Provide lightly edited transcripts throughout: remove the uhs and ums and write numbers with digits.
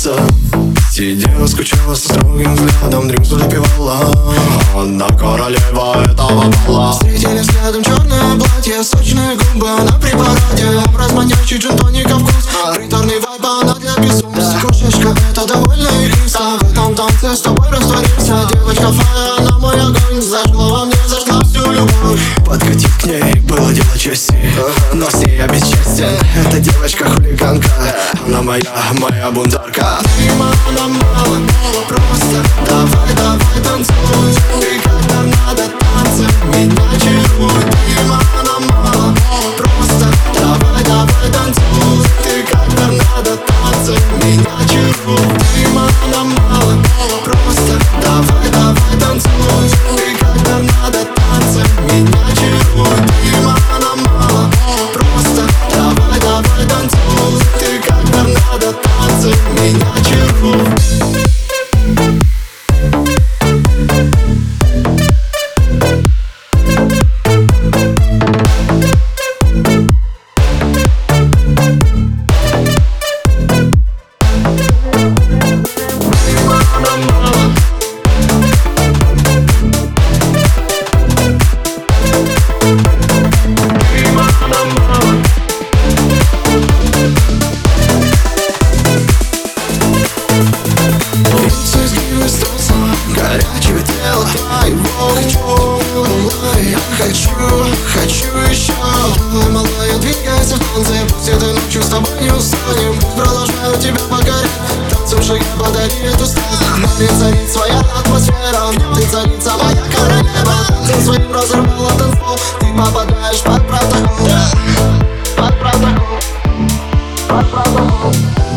сердце. Сидела, скучала со строгим взглядом, дринкс запивала. Она королева этого бала. Встретили взглядом черное платье, сочные губы, она при параде. Образ манящий, джин-тоника вкус, приторный вайб, она для безумства. Кошечка, это довольно ириса. В этом танце с тобой растворился. Девочка фая, она мой огонь. Зажгла во мне, зажгла всю любовь. Подкатить к ней было дело чести, но с ней я бесчестен. Эта девочка-хулиганка, она моя бунтарка. Ты мало, мало, просто давай, давай танцуй. Ты как торнадо танцем меня чаруй. Ты мало, мало, просто давай, давай танцуй. Ты как торнадо танцем меня чаруй. Ты мало, мало, просто давай, давай танцуй. Ты как торнадо танцем меня чаруй. Ты мало, мало, просто давай, давай танцуй. Ты как торнадо танцем меня чаруй. Горячего тела твоего хочу еще. Малая, двигайся в танце, пусть этой ночью с тобой не устанем. Пусть продолжаю тебя покорять, танцем шага подари эту страсть. Нами царит своя атмосфера, ты царица моя королева. Танцем своим разорвала танцпол, ты попадаешь под протокол. Под протокол, под протокол.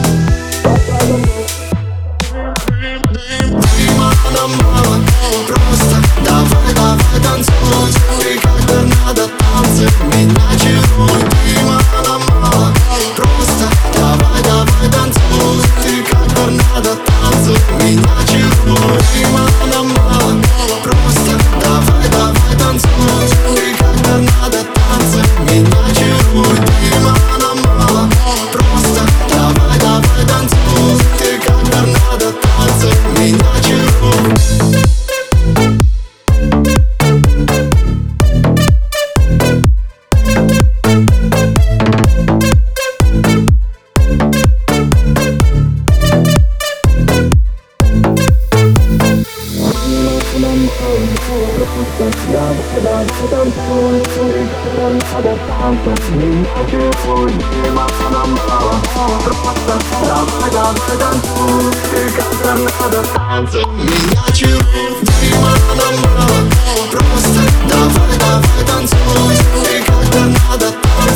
Мало, просто давай, давай танцуй. Ты как торнадо танцем меня чаруй. Ты мало, просто давай, давай танцуй. Ты как торнадо танцем меня чаруй. Ты мало, просто давай, давай танцуй. Ты как торнадо танцем меня чаруй. Ты мало, просто давай, давай танцуй. Ты как торнадо танцем меня чаруй. Меня чаруй. Ты мало, просто давай, давай танцуй. Ты как торнадо танцем